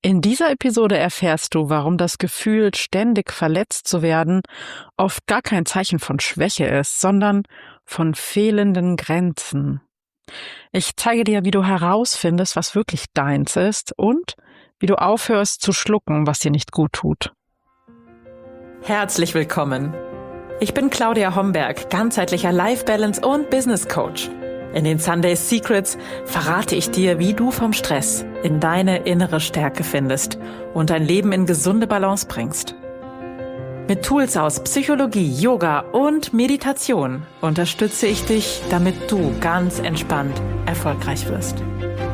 In dieser Episode erfährst du, warum das Gefühl, ständig verletzt zu werden, oft gar kein Zeichen von Schwäche ist, sondern von fehlenden Grenzen. Ich zeige dir, wie du herausfindest, was wirklich deins ist und wie du aufhörst zu schlucken, was dir nicht gut tut. Herzlich willkommen. Ich bin Claudia Homberg, ganzheitlicher Life Balance und Business Coach. In den Sunday Secrets verrate ich dir, wie du vom Stress in deine innere Stärke findest und dein Leben in gesunde Balance bringst. Mit Tools aus Psychologie, Yoga und Meditation unterstütze ich dich, damit du ganz entspannt erfolgreich wirst.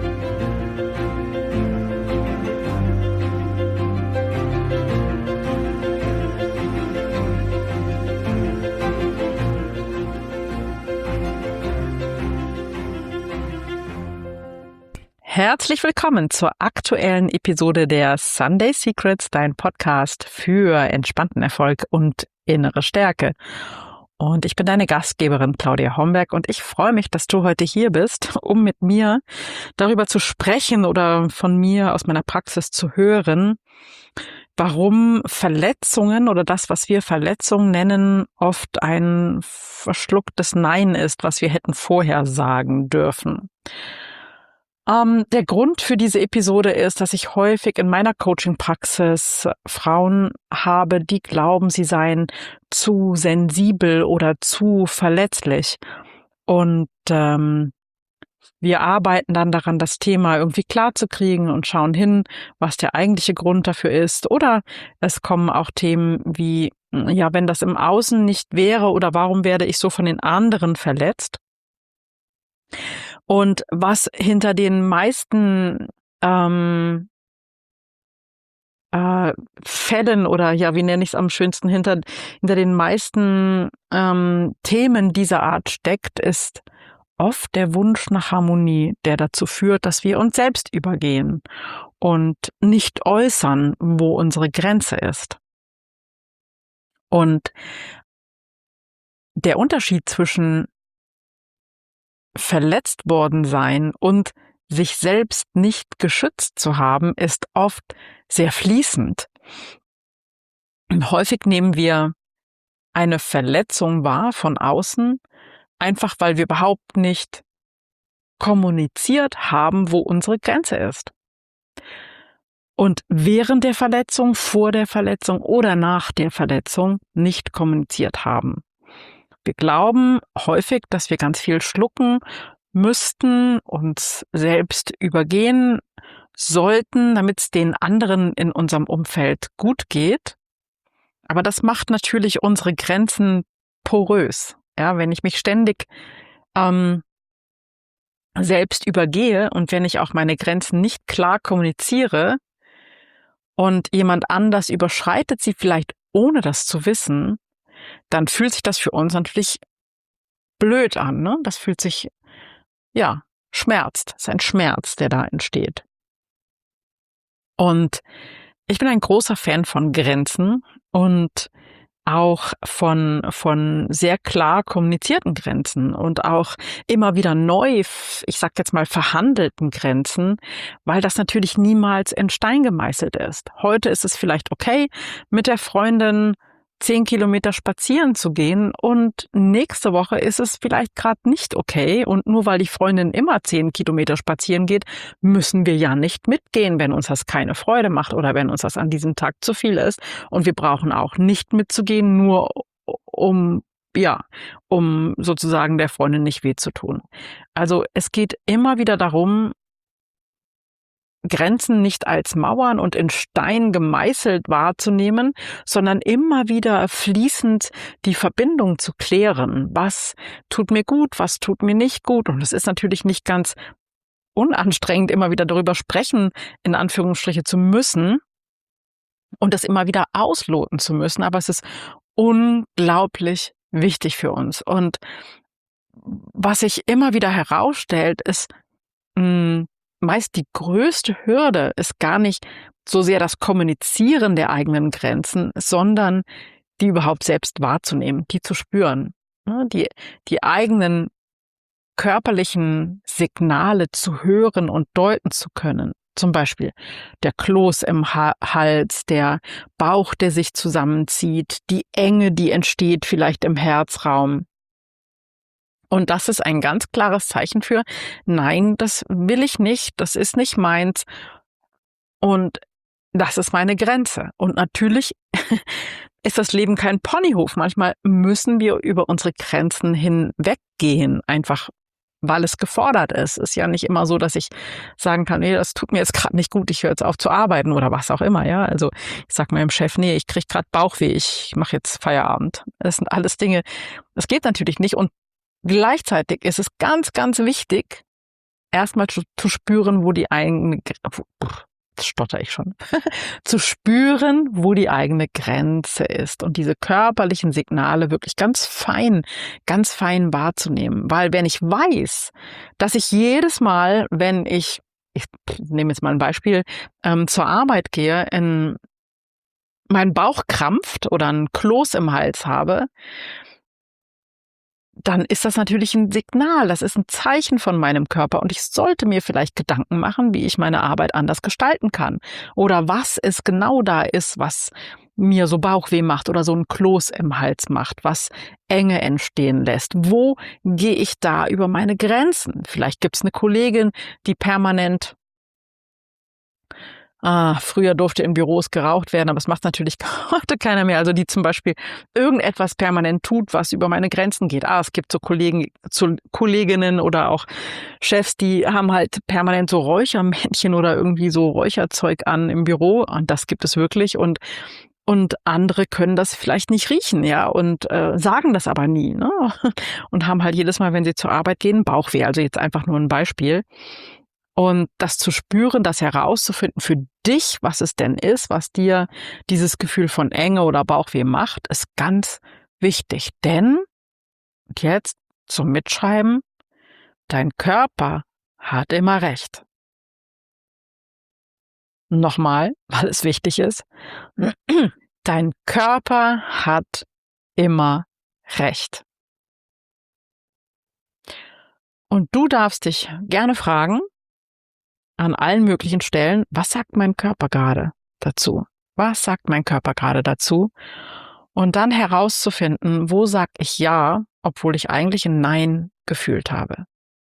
Herzlich willkommen zur aktuellen Episode der Sunday Secrets, dein Podcast für entspannten Erfolg und innere Stärke. Und ich bin deine Gastgeberin Claudia Homberg und ich freue mich, dass du heute hier bist, um mit mir darüber zu sprechen oder von mir aus meiner Praxis zu hören, warum Verletzungen oder das, was wir Verletzungen nennen, oft ein verschlucktes Nein ist, was wir hätten vorher sagen dürfen. Der Grund für diese Episode ist, dass ich häufig in meiner Coaching-Praxis Frauen habe, die glauben, sie seien zu sensibel oder zu verletzlich. Und wir arbeiten dann daran, das Thema irgendwie klar zu kriegen und schauen hin, was der eigentliche Grund dafür ist. Oder es kommen auch Themen wie, ja, wenn das im Außen nicht wäre oder warum werde ich so von den anderen verletzt? Und was hinter den meisten Fällen oder ja, wie nenne ich es am schönsten, hinter den meisten Themen dieser Art steckt, ist oft der Wunsch nach Harmonie, der dazu führt, dass wir uns selbst übergehen und nicht äußern, wo unsere Grenze ist. Und der Unterschied zwischen verletzt worden sein und sich selbst nicht geschützt zu haben, ist oft sehr fließend. Und häufig nehmen wir eine Verletzung wahr von außen, einfach weil wir überhaupt nicht kommuniziert haben, wo unsere Grenze ist. Und während der Verletzung, vor der Verletzung oder nach der Verletzung nicht kommuniziert haben. Wir glauben häufig, dass wir ganz viel schlucken müssten, uns selbst übergehen sollten, damit es den anderen in unserem Umfeld gut geht. Aber das macht natürlich unsere Grenzen porös. Ja, wenn ich mich ständig selbst übergehe und wenn ich auch meine Grenzen nicht klar kommuniziere und jemand anders überschreitet sie vielleicht ohne das zu wissen, dann fühlt sich das für uns natürlich blöd an, ne? Das fühlt sich, ja, schmerzt. Das ist ein Schmerz, der da entsteht. Und ich bin ein großer Fan von Grenzen und auch von sehr klar kommunizierten Grenzen und auch immer wieder neu, ich sag jetzt mal, verhandelten Grenzen, weil das natürlich niemals in Stein gemeißelt ist. Heute ist es vielleicht okay, mit der Freundin 10 Kilometer spazieren zu gehen und nächste Woche ist es vielleicht gerade nicht okay und nur weil die Freundin immer 10 Kilometer spazieren geht, müssen wir ja nicht mitgehen, wenn uns das keine Freude macht oder wenn uns das an diesem Tag zu viel ist und wir brauchen auch nicht mitzugehen, nur um sozusagen der Freundin nicht weh zu tun. Also es geht immer wieder darum, Grenzen nicht als Mauern und in Stein gemeißelt wahrzunehmen, sondern immer wieder fließend die Verbindung zu klären. Was tut mir gut, was tut mir nicht gut? Und es ist natürlich nicht ganz unanstrengend, immer wieder darüber sprechen, in Anführungsstriche zu müssen und das immer wieder ausloten zu müssen. Aber es ist unglaublich wichtig für uns. Und was sich immer wieder herausstellt, ist, meist die größte Hürde ist gar nicht so sehr das Kommunizieren der eigenen Grenzen, sondern die überhaupt selbst wahrzunehmen, die zu spüren, die eigenen körperlichen Signale zu hören und deuten zu können, Zum Beispiel der Kloß im Hals, der Bauch, der sich zusammenzieht, die Enge, die entsteht vielleicht im Herzraum. Und das ist ein ganz klares Zeichen für, nein, das will ich nicht, das ist nicht meins und das ist meine Grenze. Und natürlich ist das Leben kein Ponyhof. Manchmal müssen wir über unsere Grenzen hinweggehen, einfach weil es gefordert ist. Ist ja nicht immer so, dass ich sagen kann, nee, das tut mir jetzt gerade nicht gut, ich höre jetzt auf zu arbeiten oder was auch immer. Ja, also ich sage meinem Chef, nee, ich kriege gerade Bauchweh, ich mache jetzt Feierabend. Das sind alles Dinge, das geht natürlich nicht. Und gleichzeitig ist es ganz, ganz wichtig, erstmal zu spüren, wo die eigene, stotter ich schon, zu spüren, wo die eigene Grenze ist und diese körperlichen Signale wirklich ganz fein wahrzunehmen. Weil wenn ich weiß, dass ich jedes Mal, wenn ich nehme jetzt mal ein Beispiel, zur Arbeit gehe, mein Bauch krampft oder einen Kloß im Hals habe, dann ist das natürlich ein Signal, das ist ein Zeichen von meinem Körper und ich sollte mir vielleicht Gedanken machen, wie ich meine Arbeit anders gestalten kann oder was es genau da ist, was mir so Bauchweh macht oder so ein Kloß im Hals macht, was Enge entstehen lässt. Wo gehe ich da über meine Grenzen? Vielleicht gibt es eine Kollegin, die permanent früher durfte in Büros geraucht werden, aber es macht natürlich heute keiner mehr. Also die zum Beispiel irgendetwas permanent tut, was über meine Grenzen geht. Es gibt so Kolleginnen oder auch Chefs, die haben halt permanent so Räuchermännchen oder irgendwie so Räucherzeug an im Büro. Und das gibt es wirklich. Und andere können das vielleicht nicht riechen, ja, und sagen das aber nie, ne? Und haben halt jedes Mal, wenn sie zur Arbeit gehen, Bauchweh. Also jetzt einfach nur ein Beispiel. Und das zu spüren, das herauszufinden für dich, was es denn ist, was dir dieses Gefühl von Enge oder Bauchweh macht, ist ganz wichtig. Denn, und jetzt zum Mitschreiben, dein Körper hat immer recht. Nochmal, weil es wichtig ist. Dein Körper hat immer recht. Und du darfst dich gerne fragen, an allen möglichen Stellen, was sagt mein Körper gerade dazu? Was sagt mein Körper gerade dazu? Und dann herauszufinden, wo sage ich Ja, obwohl ich eigentlich ein Nein gefühlt habe.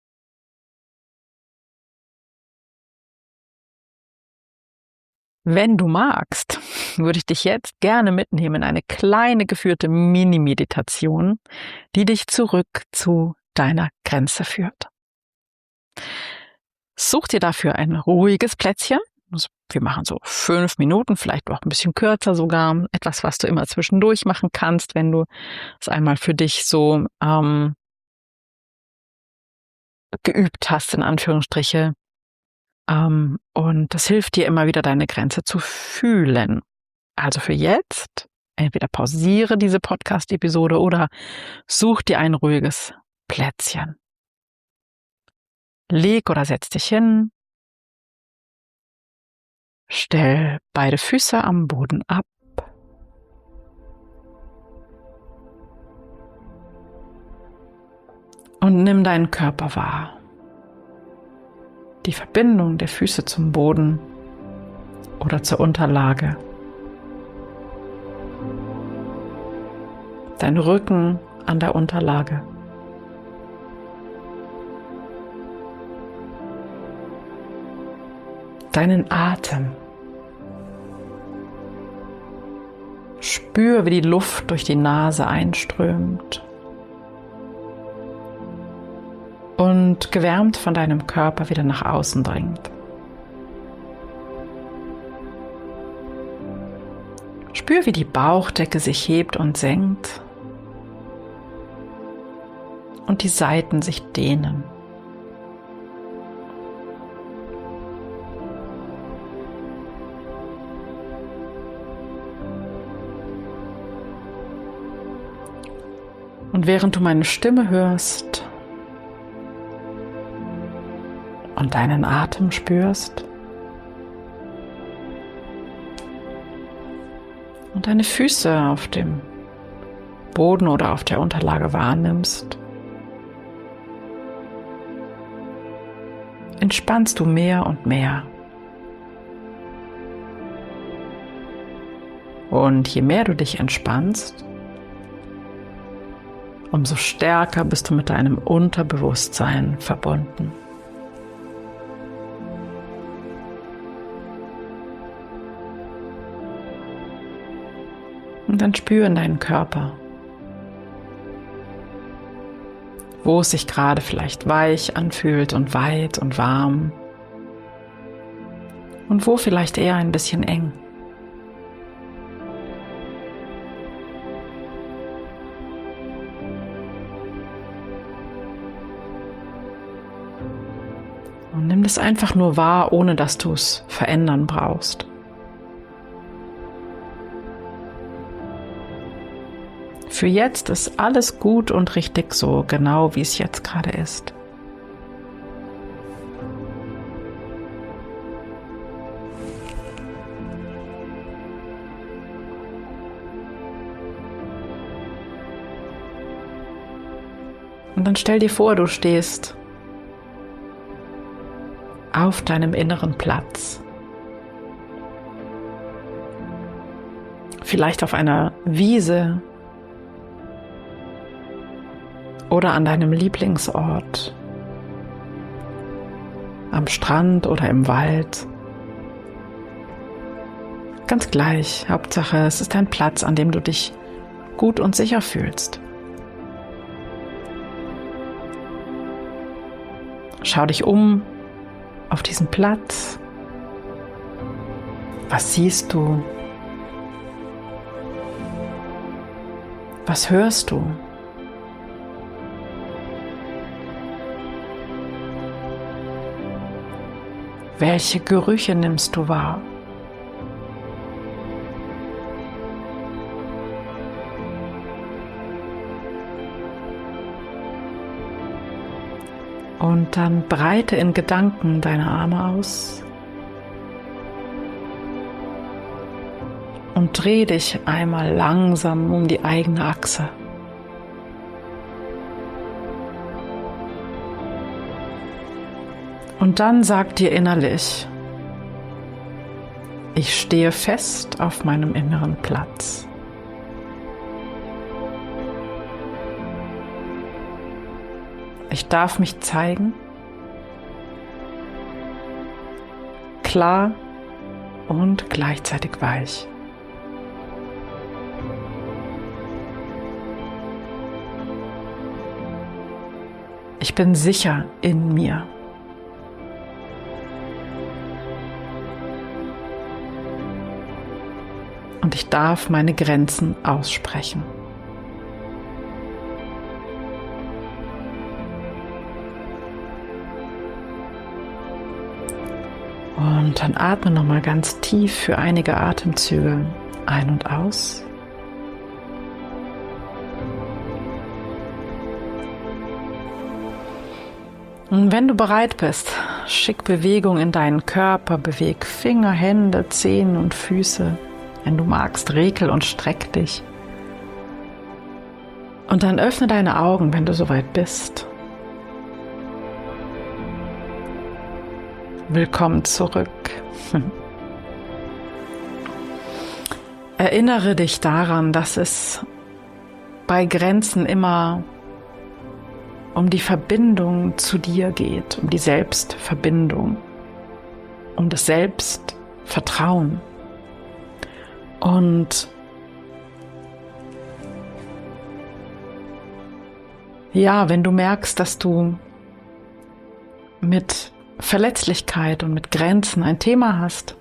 Wenn du magst, würde ich dich jetzt gerne mitnehmen in eine kleine geführte Mini-Meditation, die dich zurück zu deiner Grenze führt. Such dir dafür ein ruhiges Plätzchen. Wir machen so 5 Minuten, vielleicht auch ein bisschen kürzer sogar. Etwas, was du immer zwischendurch machen kannst, wenn du es einmal für dich so geübt hast, in Anführungsstriche. Und das hilft dir immer wieder, deine Grenze zu fühlen. Also für jetzt, entweder pausiere diese Podcast-Episode oder such dir ein ruhiges Plätzchen. Leg oder setz dich hin. Stell beide Füße am Boden ab. Und nimm deinen Körper wahr. Die Verbindung der Füße zum Boden oder zur Unterlage. Dein Rücken an der Unterlage. Deinen Atem. Spür, wie die Luft durch die Nase einströmt und gewärmt von deinem Körper wieder nach außen dringt. Spür, wie die Bauchdecke sich hebt und senkt und die Seiten sich dehnen. Und während du meine Stimme hörst und deinen Atem spürst und deine Füße auf dem Boden oder auf der Unterlage wahrnimmst, entspannst du mehr und mehr Und je mehr du dich entspannst, umso stärker bist du mit deinem Unterbewusstsein verbunden. Und dann spüre in deinen Körper, wo es sich gerade vielleicht weich anfühlt und weit und warm und wo vielleicht eher ein bisschen eng. Und nimm das einfach nur wahr, ohne dass du es verändern brauchst. Für jetzt ist alles gut und richtig so, genau wie es jetzt gerade ist. Und dann stell dir vor, du stehst auf deinem inneren Platz. Vielleicht auf einer Wiese oder an deinem Lieblingsort, am Strand oder im Wald. Ganz gleich, Hauptsache, es ist ein Platz, an dem du dich gut und sicher fühlst. Schau dich um auf diesen Platz. Was siehst du? Was hörst du? Welche Gerüche nimmst du wahr? Und dann breite in Gedanken deine Arme aus und dreh dich einmal langsam um die eigene Achse. Und dann sag dir innerlich: Ich stehe fest auf meinem inneren Platz. Ich darf mich zeigen, klar und gleichzeitig weich. Ich bin sicher in mir. Und ich darf meine Grenzen aussprechen. Und dann atme nochmal ganz tief für einige Atemzüge ein und aus. Und wenn du bereit bist, schick Bewegung in deinen Körper, beweg Finger, Hände, Zehen und Füße. Wenn du magst, regel und streck dich. Und dann öffne deine Augen, wenn du soweit bist. Willkommen zurück. Erinnere dich daran, dass es bei Grenzen immer um die Verbindung zu dir geht, um die Selbstverbindung, um das Selbstvertrauen. Und ja, wenn du merkst, dass du mit Verletzlichkeit und mit Grenzen ein Thema hast,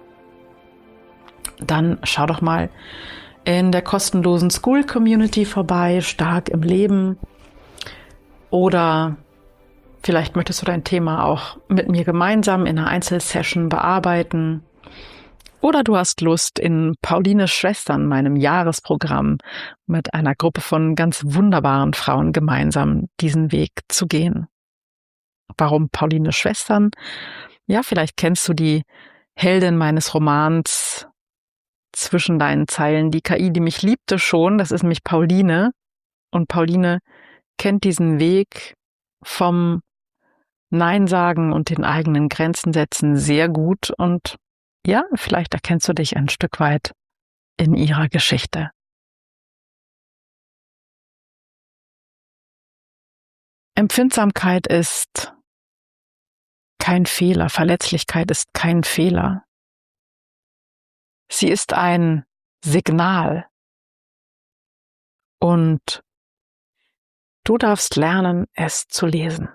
dann schau doch mal in der kostenlosen School Community vorbei, Stark im Leben. Oder vielleicht möchtest du dein Thema auch mit mir gemeinsam in einer Einzelsession bearbeiten. Oder du hast Lust, in Paulines Schwestern, meinem Jahresprogramm, mit einer Gruppe von ganz wunderbaren Frauen gemeinsam diesen Weg zu gehen. Warum Paulines Schwestern? Ja, vielleicht kennst du die Heldin meines Romans Zwischen deinen Zeilen, die KI, die mich liebte schon. Das ist nämlich Pauline. Und Pauline kennt diesen Weg vom Nein sagen und den eigenen Grenzen setzen sehr gut. Und ja, vielleicht erkennst du dich ein Stück weit in ihrer Geschichte. Empfindsamkeit ist kein Fehler, Verletzlichkeit ist kein Fehler. Sie ist ein Signal und du darfst lernen, es zu lesen.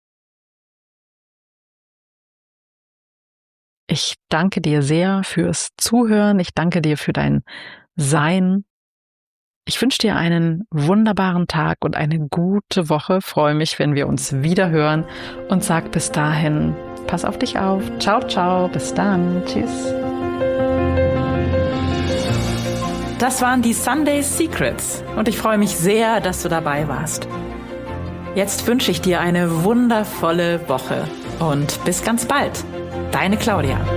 Ich danke dir sehr fürs Zuhören, ich danke dir für dein Sein. Ich wünsche dir einen wunderbaren Tag und eine gute Woche. Freue mich, wenn wir uns wieder hören und sag bis dahin, pass auf dich auf. Ciao, ciao, bis dann. Tschüss. Das waren die Sunday Secrets und ich freue mich sehr, dass du dabei warst. Jetzt wünsche ich dir eine wundervolle Woche und bis ganz bald. Deine Claudia.